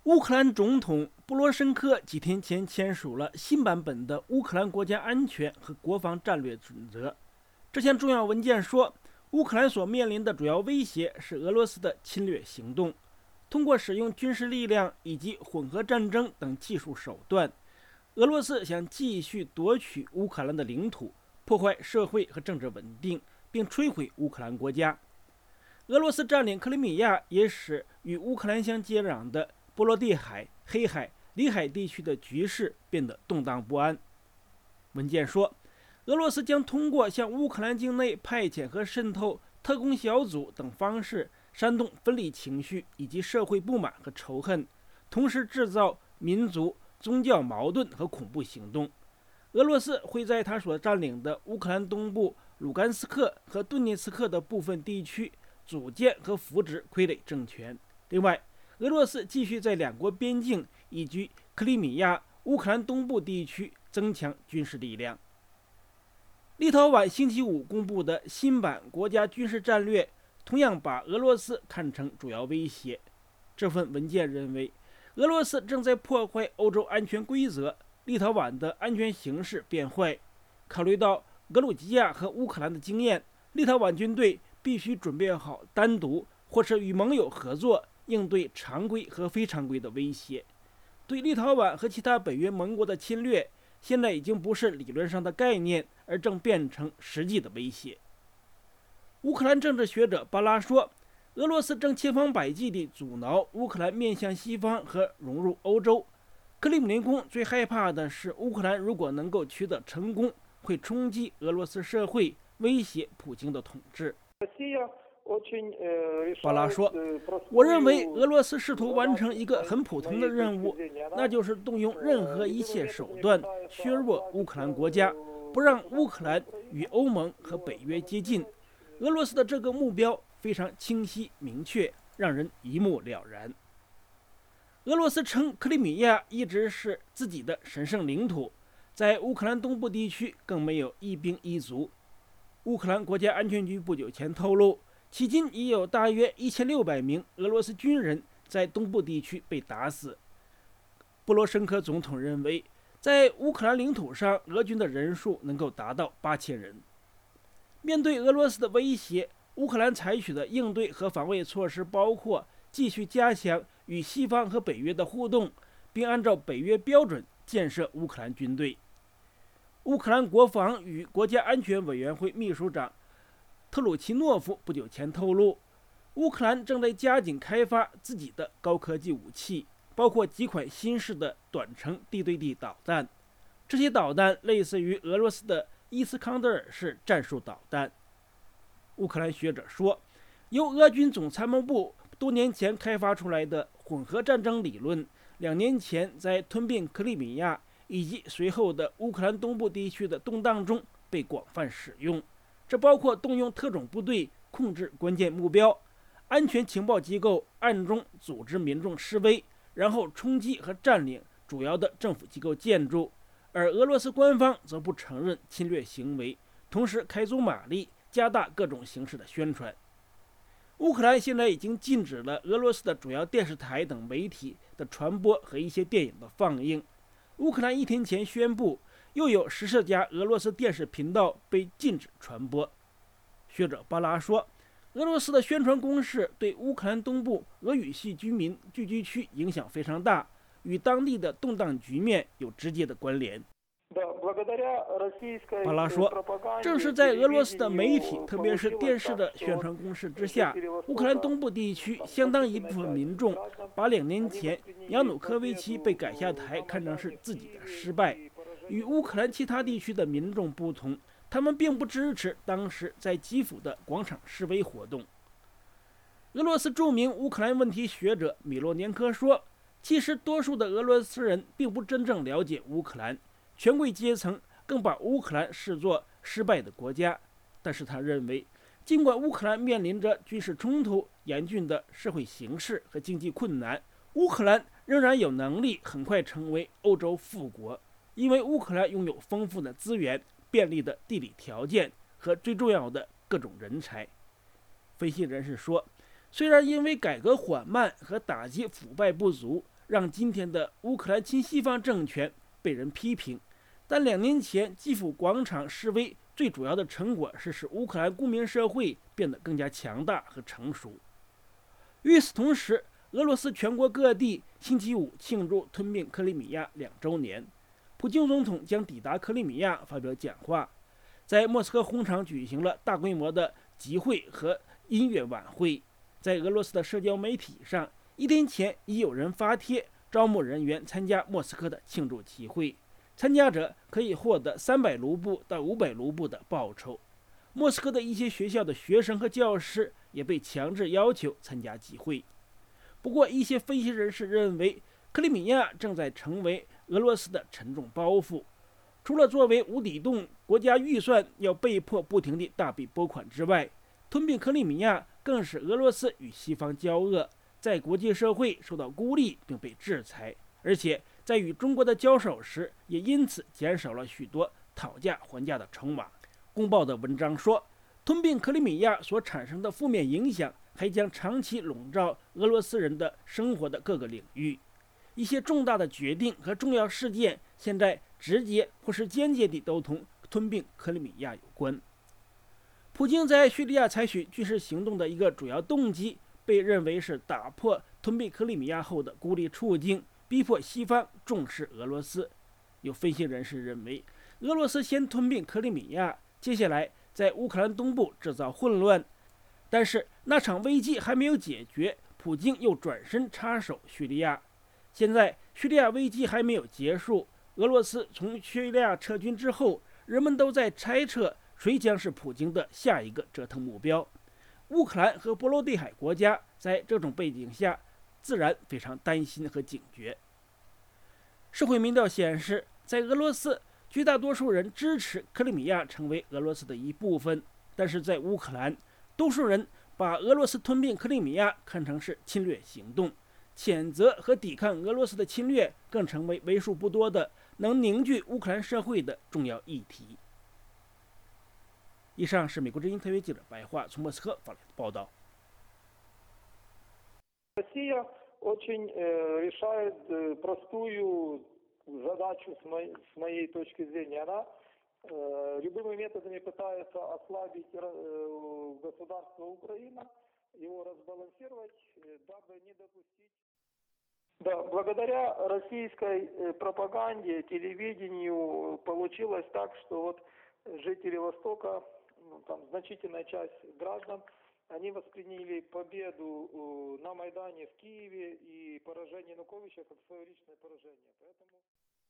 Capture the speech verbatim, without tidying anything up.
乌克兰总统布罗申科几天前签署了新版本的乌克兰国家安全和国防战略准则。这项重要文件说，乌克兰所面临的主要威胁是俄罗斯的侵略行动，通过使用军事力量以及混合战争等技术手段，俄罗斯想继续夺取乌克兰的领土，破坏社会和政治稳定，并摧毁乌克兰国家。俄罗斯占领克里米亚，也使与乌克兰相接壤的波罗的海、黑海、里海地区的局势变得动荡不安。文件说，俄罗斯将通过向乌克兰境内派遣和渗透特工小组等方式煽动分离情绪以及社会不满和仇恨，同时制造民族、宗教矛盾和恐怖行动。俄罗斯会在他所占领的乌克兰东部卢甘斯克和顿涅茨克的部分地区组建和扶植傀儡政权。另外，俄罗斯继续在两国边境以及克里米亚、乌克兰东部地区增强军事力量。立陶宛星期五公布的新版国家军事战略同样把俄罗斯看成主要威胁。这份文件认为，俄罗斯正在破坏欧洲安全规则，立陶宛的安全形势变坏。考虑到格鲁吉亚和乌克兰的经验，立陶宛军队必须准备好单独或是与盟友合作应对常规和非常规的威胁。对立陶宛和其他北约盟国的侵略，现在已经不是理论上的概念，而正变成实际的威胁。乌克兰政治学者巴拉说，俄罗斯正千方百计地阻挠乌克兰面向西方和融入欧洲。克里姆林宫最害怕的是，乌克兰如果能够取得成功，会冲击俄罗斯社会，威胁普京的统治。巴拉说，我认为俄罗斯试图完成一个很普通的任务，那就是动用任何一切手段削弱乌克兰国家，不让乌克兰与欧盟和北约接近。俄罗斯的这个目标非常清晰明确，让人一目了然。俄罗斯称克里米亚一直是自己的神圣领土，在乌克兰东部地区更没有一兵一卒。乌克兰国家安全局不久前透露，迄今已有大约一千六百名俄罗斯军人在东部地区被打死。波罗申科总统认为，在乌克兰领土上，俄军的人数能够达到八千人。面对俄罗斯的威胁，乌克兰采取的应对和防卫措施包括继续加强与西方和北约的互动，并按照北约标准建设乌克兰军队。乌克兰国防与国家安全委员会秘书长特鲁奇诺夫不久前透露，乌克兰正在加紧开发自己的高科技武器，包括几款新式的短程地对地导弹。这些导弹类似于俄罗斯的伊斯康德尔式战术导弹。乌克兰学者说，由俄军总参谋部多年前开发出来的混合战争理论，两年前在吞并克里米亚以及随后的乌克兰东部地区的动荡中被广泛使用。这包括动用特种部队控制关键目标，安全情报机构暗中组织民众示威，然后冲击和占领主要的政府机构建筑，而俄罗斯官方则不承认侵略行为，同时开足马力加大各种形式的宣传。乌克兰现在已经禁止了俄罗斯的主要电视台等媒体的传播和一些电影的放映。乌克兰一天前宣布，又有十四家俄罗斯电视频道被禁止传播。学者巴拉说，俄罗斯的宣传攻势对乌克兰东部俄语系居民聚居区影响非常大，与当地的动荡局面有直接的关联。巴拉说，正是在俄罗斯的媒体，特别是电视的宣传攻势之下，乌克兰东部地区相当一部分民众把两年前亚努科维奇被赶下台看成是自己的失败。与乌克兰其他地区的民众不同，他们并不支持当时在基辅的广场示威活动。俄罗斯著名乌克兰问题学者米洛年科说，其实多数的俄罗斯人并不真正了解乌克兰，权贵阶层更把乌克兰视作失败的国家。但是他认为，尽管乌克兰面临着军事冲突、严峻的社会形势和经济困难，乌克兰仍然有能力很快成为欧洲富国，因为乌克兰拥有丰富的资源、便利的地理条件和最重要的各种人才。分析人士说，虽然因为改革缓慢和打击腐败不足， 让今天的乌克兰亲西方政权被人批评。但两年前基辅广场示威最主要的成果是使乌克兰公民社会变得更加强大和成熟。与此同时，俄罗斯全国各地星期五庆祝吞并克里米亚两周年，普京总统将抵达克里米亚发表讲话，在莫斯科红场举行了大规模的集会和音乐晚会。在俄罗斯的社交媒体上，一天前已有人发帖招募人员参加莫斯科的庆祝集会，参加者可以获得三百卢布到五百卢布的报酬。莫斯科的一些学校的学生和教师也被强制要求参加集会。不过，一些分析人士认为，克里米亚正在成为俄罗斯的沉重包袱。除了作为无底洞，国家预算要被迫不停地大笔拨款之外，吞并克里米亚更使俄罗斯与西方交恶，在国际社会受到孤立并被制裁，而且在与中国的交手时，也因此减少了许多讨价还价的筹码。公报的文章说，吞并克里米亚所产生的负面影响还将长期笼罩俄罗斯人的生活的各个领域。一些重大的决定和重要事件现在直接或是间接地都同吞并克里米亚有关。普京在叙利亚采取军事行动的一个主要动机被认为是打破吞并克里米亚后的孤立处境，逼迫西方重视俄罗斯。有分析人士认为，俄罗斯先吞并克里米亚，接下来在乌克兰东部制造混乱，但是那场危机还没有解决，普京又转身插手叙利亚。现在叙利亚危机还没有结束，俄罗斯从叙利亚撤军之后，人们都在猜测谁将是普京的下一个折腾目标。乌克兰和波罗的海国家在这种背景下自然非常担心和警觉。社会民调显示，在俄罗斯绝大多数人支持克里米亚成为俄罗斯的一部分，但是在乌克兰，多数人把俄罗斯吞并克里米亚看成是侵略行动，谴责和抵抗俄罗斯的侵略更成为为数不多的能凝聚乌克兰社会的重要议题。以上是美国之音特约记者白桦从莫斯科发来的报道。 Россия очень э, решает э, простую задачу с моей, с моей точки зрения. Она э, любыми методами пытается ослабить э, государство Украина, его разбалансировать, э, дабы не допустить. Да, благодаря российской э, пропаганде, телевидению получилось так, что вот жители Востока, ну, там значительная часть граждан, они восприняли победу на Майдане в Киеве и поражение Януковича как свое личное поражение. Поэтому